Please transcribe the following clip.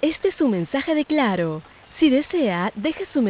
Este es un mensaje de Claro. Si desea, deje su